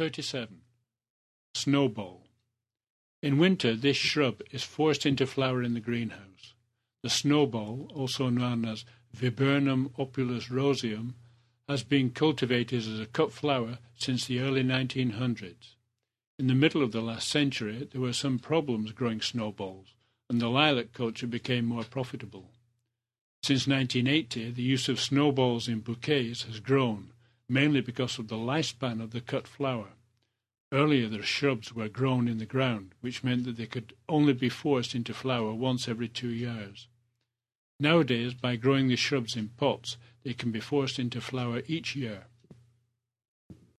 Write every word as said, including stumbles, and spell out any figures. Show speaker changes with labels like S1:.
S1: thirty-seven. Snowball. In winter, this shrub is forced into flower in the greenhouse. The snowball, also known as Viburnum opulus roseum, has been cultivated as a cut flower since the early nineteen hundreds. In the middle of the last century, there were some problems growing snowballs, and the lilac culture became more profitable. Since nineteen eighty, the use of snowballs in bouquets has grown, mainly because of the lifespan of the cut flower. Earlier, the shrubs were grown in the ground, which meant that they could only be forced into flower once every two years. Nowadays, by growing the shrubs in pots, they can be forced into flower each year.